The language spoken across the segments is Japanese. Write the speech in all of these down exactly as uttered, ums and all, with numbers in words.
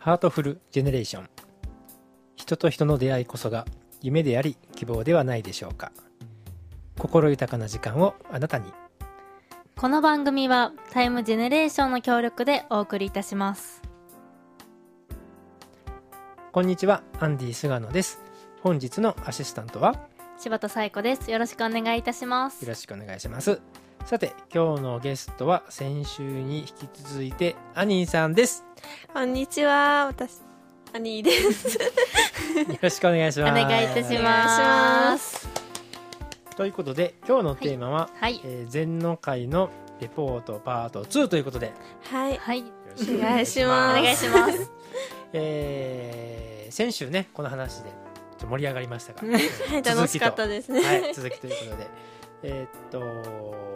ハートフルジェネレーション。人と人の出会いこそが夢であり希望ではないでしょうか。心豊かな時間をあなたに。 この番組はタイムジェネレーションの協力でお送りいたします。 こんにちは、アンディ菅野です。本日のアシスタントは柴田彩子です。よろしくお願いいたします。 よろしくお願いします。さて、今日のゲストは先週に引き続いてアニーさんです。 こんにちは、私アニーですよろしくお願いします。 お願いいたします。 ということで今日のテーマは、 はいはい、 えー、禅の会のレポートパートツーということで、 はい、 はい、 お願いします。 お願いします。 えー、先週ねこの話でちょっと盛り上がりましたが、 はい、楽しかったですね。 はい、続きということで、えー、っと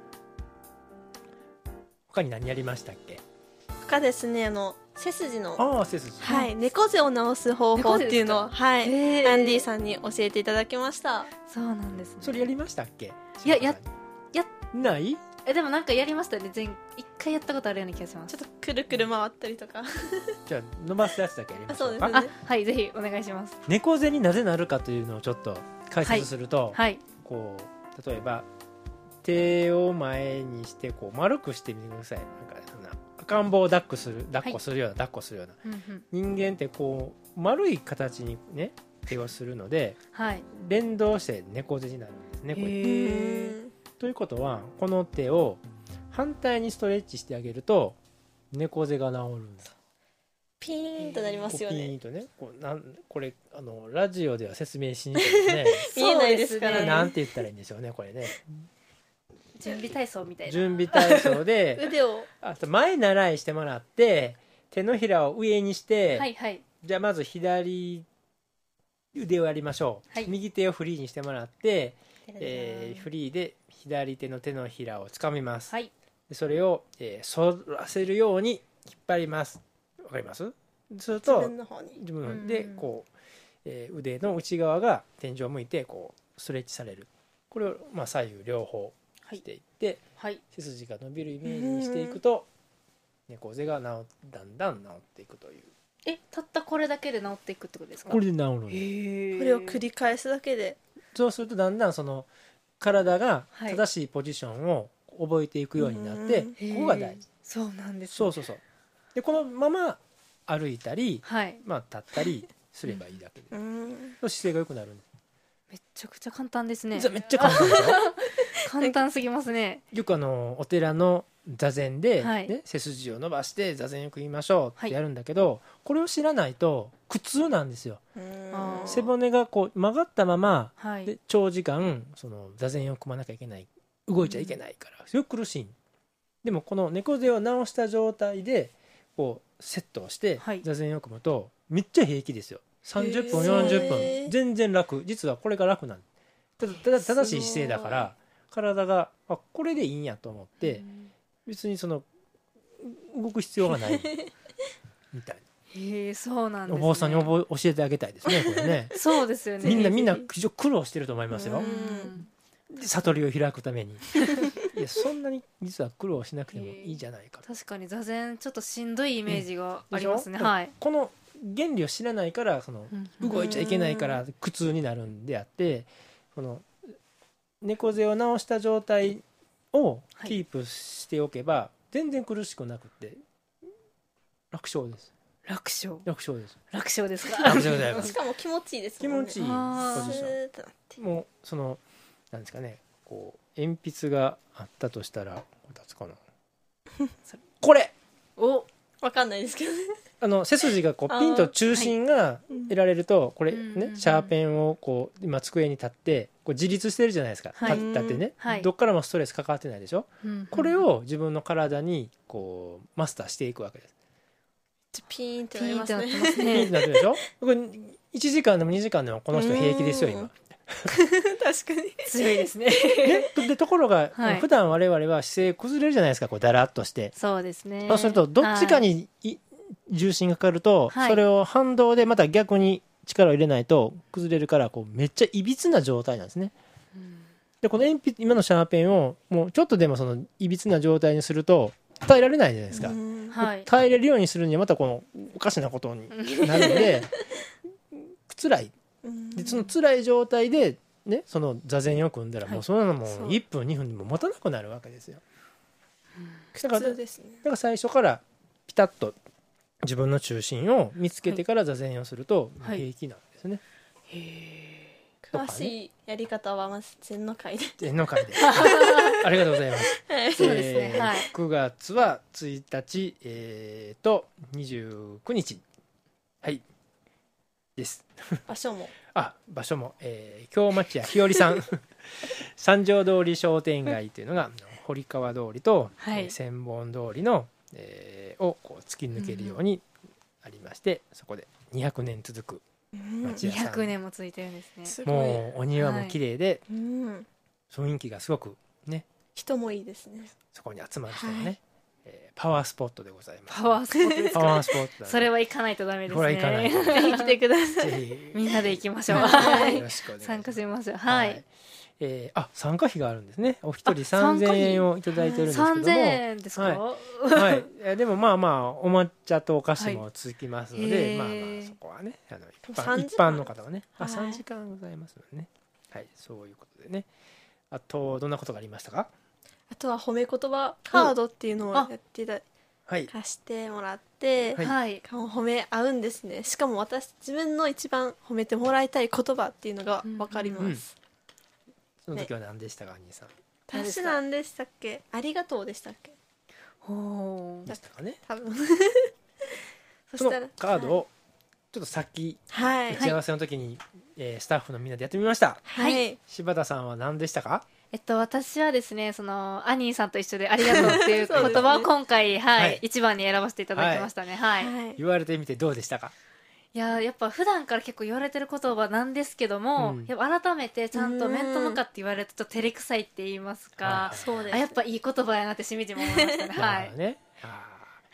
他に何やりましたっけ？ 他ですね、あの背筋の、 ああ背筋、 はい、猫背を直す方法っていうのを、はい、 えー、 アンディさんに教えていただきました。 そうなんですね。 それやりましたっけ？ いやややないえでもなんかやりましたね。前一回やったことあるような気がします。 ちょっとくるくる回ったりとかじゃあ伸ばすやつだけやりましょうか。 あ、そうですね。 あ、はいぜひお願いします。 猫背になぜなるかというのをちょっと解説すると、 はい、 こう例えば手を前にしてこう丸くしてみてください。なんかそんな赤ん坊を抱っこする抱っこするような、はい、抱っこするような、 うんうん、 人間ってこう丸い形にね手をするので、 はい、 連動して猫背になるんですね。これへということはこの手を反対にストレッチしてあげると猫背が治るんです。 ピーンとなりますよね。 ピーンとね、こうなんこれあのラジオでは説明しにくいですね見えないですからね。 なんて言ったらいいんでしょうねこれね。 準備体操みたいな。 準備体操で腕をあと前習いしてもらって手のひらを上にして、 はいはい、 じゃあまず左腕をやりましょう、はい、右手をフリーにしてもらって、えー、フリーで左手の手のひらをつかみます、 はい、 でそれを、えー、反らせるように引っ張ります。わかります？すると自分の方に自分でこう、えー、腕の内側が天井を向いてこうストレッチされる。これを、まあ、左右両方していって、はいはい、背筋が伸びるイメージにしていくと猫背が治だんだん治っていくという。 え、たったこれだけで治っていくってことですか？ これで治るんです。 へー、これを繰り返すだけで。 そうするとだんだんその体が正しいポジションを覚えていくようになって、はい、ここが大事。 そうなんですね。 そうそうそう。でこのまま歩いたり、 はい、 まあ、立ったりすればいいだけで、うん、姿勢が良くなるんです。 めちゃくちゃ簡単ですね。 めっちゃ簡単でしょ簡単すぎますね。 よくあのお寺の座禅で、ね、 はい、 背筋を伸ばして座禅よく言いましょうってやるんだけど、はい、これを知らないと苦痛なんですよ。背骨がこう曲がったまま、はい、で長時間その座禅を組まなきゃいけない、動いちゃいけないからすごく苦しい。でもこの猫背を直した状態でこうセットをして座禅を組むとめっちゃ平気ですよ。さんじゅっぷんよんじゅっぷん全然楽。実はこれが楽なんただ、ただ正しい姿勢だから体があこれでいいんやと思って別にその動く必要がないみたいな。 へえ、そうなんですね。 お坊さんに覚え教えてあげたいですねこれねそうですよね。 みんなみんな非常に苦労してると思いますよ。悟りを開くためにいやそんなに実は苦労しなくてもいいじゃないか。 確かに座禅ちょっとしんどいイメージがありますね、うん、はい。 この原理を知らないからその動いちゃいけないから苦痛になるんであって、この猫背を直した状態をキープしておけば全然苦しくなくて楽勝です。 楽勝楽勝です。 楽勝ですか？ 楽勝でございます。 しかも気持ちいいですもんね。 気持ちいいポジション。もうそのなんですかね、こう鉛筆があったとしたらこれ立つかなこれおわかんないですけどね。 あの背筋がこうピンと中心が得られると、これねシャーペンをこう今机に立ってこう自立してるじゃないですか、はい、立ってね、はい、どっからもストレスかかってないでしょ、うん、これを自分の体にこうマスターしていくわけです。 ピーンってなりますね。 ピーンってなってますね。 ピーンってなってるでしょこれいちじかんでもにじかんでもこの人平気ですよ今確かに強いですねで, でところが、 はい、 普段我々は姿勢崩れるじゃないですか、こうだらっとして。 そうですね。 そうするとどっちかに、はい、重心がかかると、はい、それを反動でまた逆に力を入れないと崩れるから、こうめっちゃいびつな状態なんですね、うん、でこの鉛筆今のシャーペンをもうちょっとでもそのいびつな状態にすると耐えられないじゃないですか、 はい、 耐えれるようにするにはまたこのおかしなことになるんで辛いで、その辛い状態で、ね、その座禅を組んだらもうそんなのもういっぷんにふんでも持たなくなるわけですよ。だから、だから最初からピタッと自分の中心を見つけてから座禅をすると平気なんですね、はい、 へー、詳しいやり方はまず禅の会で禅の会でありがとうございます、 はい、そうですね、はい、 くがつはついたち、えー、とにじゅうくにちはいです場所もあ場所も、えー、京町屋ひよりさん三条通り商店街というのが堀川通りと、はい、えー、千本通りの、えー、をこう突き抜けるようにありまして、うん、そこでにひゃくねん続く町屋さん、 にひゃくねんも続いてるんですね。 もうお庭も綺麗で、 はい、うん、 雰囲気がすごくね、 人もいいですね。 そこに集まる人がね、はい、えー、パワースポットでございます。 パワースポットですか。 パワースポット、 ね、それは行かないとダメですね。 これは行かないとぜひ来てください。 みんなで行きましょう。 はい、よろしくお願いします。 参加しましょう。はい。はい、 えー、あ、参加費があるんですね。お一人さんぜんえんをいただいてるんですけども、 さんぜんえんですか。 はい、はい、でもまあまあお抹茶とお菓子もつきますので、はい、まあまあそこはね、あの一般、一般の方はね、あ、さんじかんございますのでね。はい、そういうことでね。あとどんなことがありましたか。 あとは褒め言葉カードっていうのをやっていた、 はい、 貸してもらって、はい、褒め合うんですね。しかも私自分の一番褒めてもらいたい言葉っていうのが分かります、うんうん、 その時は何でしたか、兄さん。 私何でしたっけ、ありがとうでしたっけ。 ほーでしたかね、 多分そしたらカードをちょっとさっき打ち合わせの時に、えー、スタッフのみんなでやってみました。 はい、 柴田さんは何でしたか。 えっと、私はですね、そのアニーさんと一緒でありがとうっていう言葉を今回、はい、はい、一番に選ばせていただきましたね。はい、はい、 言われてみてどうでしたか。 いややっぱ普段から結構言われてる言葉なんですけども、うん、やっぱ改めてちゃんと面と向かって言われるとちょっと照れくさいって言いますか、そうです、あ、やっぱいい言葉やなってしみじみ思いましたね。はい、ね、 はい、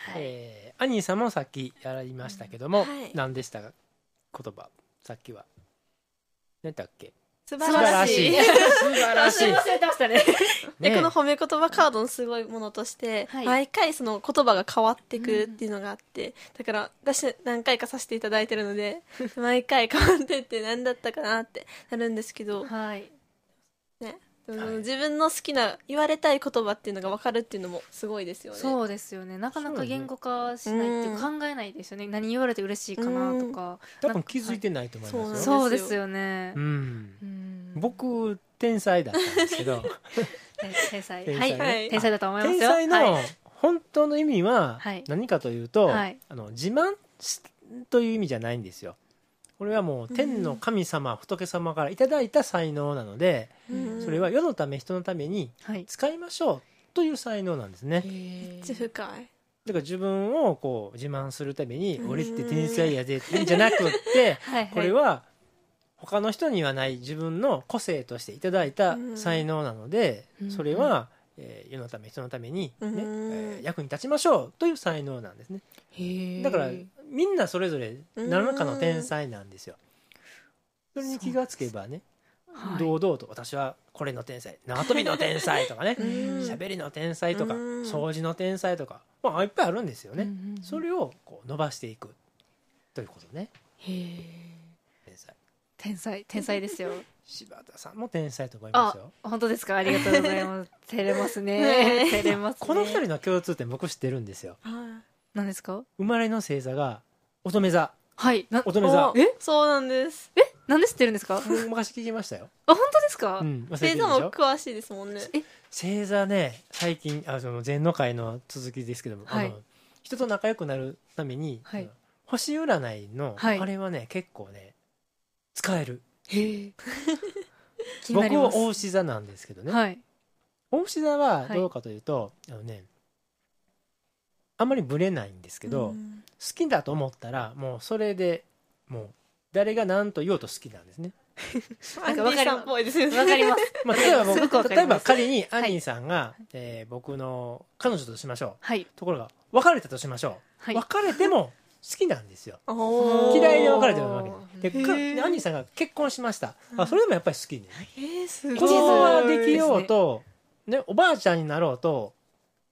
えー、アニーさんもさっきやりましたけども、うん、はい、何でしたか言葉。さっきは何だっけ。 素晴らしい素晴らしい忘れてましたね。 でこの褒め言葉カードのすごいものとして、はい、毎回その言葉が変わっていくっていうのがあって、うん、だから私何回かさせていただいてるので毎回変わってって何だったかなってなるんですけど、はいね、はい、自分の好きな言われたい言葉っていうのが分かるっていうのもすごいですよね。 そうですよね。なかなか言語化しないっていう考えないですよね、うん、何言われて嬉しいかなとか、 多分気づいてないと思いますよ、はい、 そうですよね、 うん、うん、僕天才だったんですけど天才、天才、ね、はい、天才だと思いますよ。 天才の本当の意味は何かというと、はい、あの自慢という意味じゃないんですよ。これはもう天の神様、うん、仏様からいただいた才能なので、うん、それは世のため人のために使いましょうという才能なんですね。 めっちゃ深い。だから自分をこう自慢するために俺って天才やでって言うんじゃなくってはい、これは他の人にはない自分の個性としていただいた才能なので、それは、えー、世のため人のために、ね、えー、役に立ちましょうという才能なんですね。へだからみんなそれぞれ何らかの天才なんですよ。それに気がつけばね、堂々と私はこれの天才、縄跳びの天才とかね、喋りの天才とか掃除の天才とか、まあ、いっぱいあるんですよね。それをこう伸ばしていくということね。へー、天才天才天才ですよ。 柴田さんも天才と思いますよ。 あ、本当ですか。ありがとうございます。照れますね。照れますね。 この二人の共通点僕知ってるんですよ。 何ですか。 生まれの星座が乙女座。 はい。 乙女座。 え、そうなんです。 え、なんで知ってるんですか。 昔聞きましたよ。 あ、本当ですか。 うん、 星座も詳しいですもんね。 え、星座ね、最近あその禅の会の続きですけども、はい、あの人と仲良くなるために、はい、星占いの、はい、あれはね結構ね使える。へえ。僕は牡牛座なんですけどね。はい。牡牛座はどうかというと、はい、あのね、あんまりブレないんですけど、好きだと思ったらもうそれでもう誰が何と言おうと好きなんですね。 なんか分かります。 わかります。 まあ例えば僕例えば仮にアニーさんが、はい、えー、僕の彼女としましょう。はい。ところが別れたとしましょう。はい、別れても好きなんですよ。嫌いで別れてるわけで、でアニーさんが結婚しました。あ、それでもやっぱり好きね。えー、すごい。子供ができようと、ね、おばあちゃんになろうと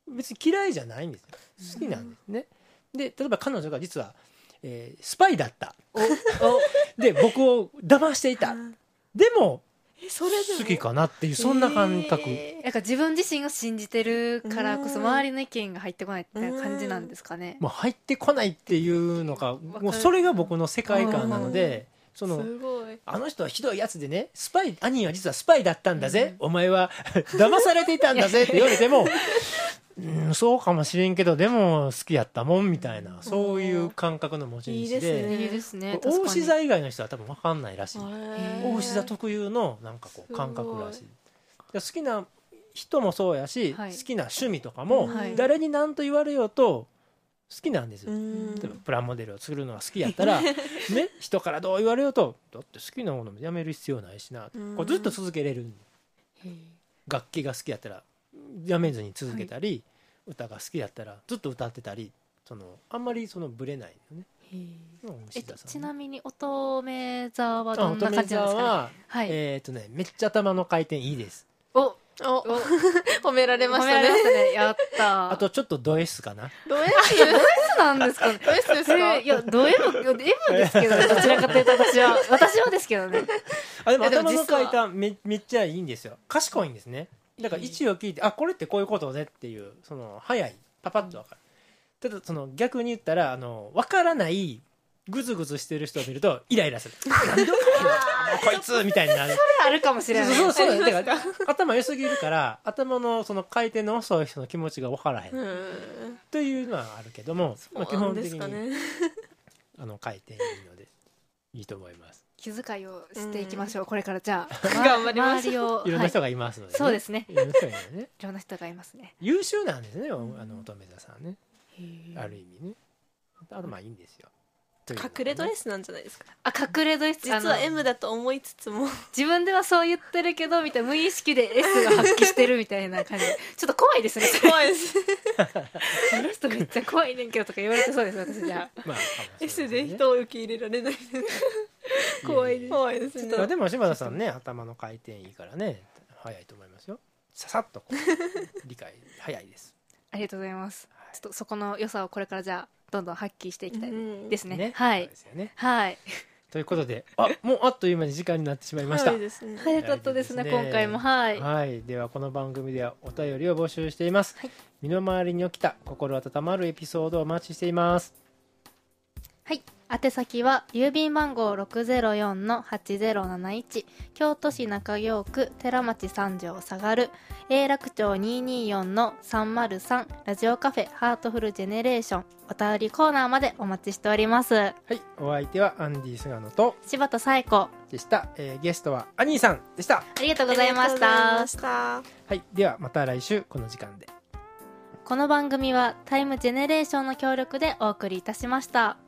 別に嫌いじゃないんですよ、好きなんですね、うん、で例えば彼女が実は、えー、スパイだったで僕を騙していた、でもそれでも好きかなっていうそんな感覚、 えー、なんか自分自身を信じてるからこそ周りの意見が入ってこないっていう感じなんですかね。 もう入ってこないっていうのがもうそれが僕の世界観なので、そのあの人はひどいやつでね、スパイ兄は実はスパイだったんだぜ、うん、お前は騙されていたんだぜって言われてもうん、そうかもしれんけどでも好きやったもんみたいな、そういう感覚の持ち主で、 いいですね。 大志座以外の人は多分分かんないらしい。大志座特有のなんかこう感覚らしい。好きな人もそうやし、はい、好きな趣味とかも、はい、誰に何と言われようと好きなんですよ。例えばプラモデルを作るのが好きやったら、ね、人からどう言われようとだって好きなものもやめる必要ないしな、これずっと続けれる。楽器が好きやったらやめずに続けたり、はい、歌が好きやったらずっと歌ってたり、そのあんまりそのブレないよね。 えっと、ちなみに乙女座はどんな感じなんですかね。乙女座は、 はい、えーっとね、めっちゃ頭の回転いいです。 おお褒められましたね。ねやったあとちょっとド S かな。 ド S? ド S なんですかね。ド S ですか。いやド M, M ですけど、ね、どちらかというと私は私はですけどね。 あでも頭の回転 め, めっちゃいいんですよ。賢いんですね。だから位置を聞いて、あこれってこういうことねっていう、その早いパパッと分かる。ただその逆に言ったらあの分からないグズグズしてる人を見るとイライラする。なんで分からんのこいつみたいになる。 それあるかもしれない。 そうそうそう。だから頭良すぎるから頭のその回転の遅い人の気持ちが分からへんというのはあるけども、まあ、基本的にあの回転いいのでいいと思います。 気遣いをしていきましょう、うん、これからじゃあ頑張りましょう。いろんな人がいますので、ね、 そうですね。 いろんな人がいるね。 いろんな人がいますね。 優秀なんですね、あの乙女座さんね。ある意味ね。あとまあいいんですよ。 隠れド S なんじゃないですか。 あ隠れド S 実は M だと思いつつも自分ではそう言ってるけどみたいな、無意識で S が発揮してるみたいな感じでちょっと怖いですね。 怖いですこの人めっちゃ怖いねんけどとか言われてそうです私じゃあ、まあ、 S で人を受け入れられない怖いです。怖いですね。 でも柴田さんね、頭の回転いいからね早いと思いますよ。ささっとこう理解早いです。 ありがとうございます、はい、ちょっとそこの良さをこれからじゃあどんどん発揮していきたいですね。 ねはい。 ですよね。 はい。 ということで、あ、もうあっという間に時間になってしまいました。 早いですね。早かったですね、今回も。はい。 はい。ではこの番組ではお便りを募集しています。はい、身の回りに起きた心温まるエピソードをお待ちしています。 はい。宛先は郵便番号 ろくゼロよんのはちゼロなないち 京都市中京区寺町三条下がる永楽町にーにーよんのさんまるさんラジオカフェハートフルジェネレーションお便りコーナーまでお待ちしております。はい。 お相手はアンディ菅野と柴田紗友子でした、えー、ゲストはアニーさんでした。 ありがとうございました。 はい。ではまた来週この時間で。 この番組はタイムジェネレーションの協力でお送りいたしました。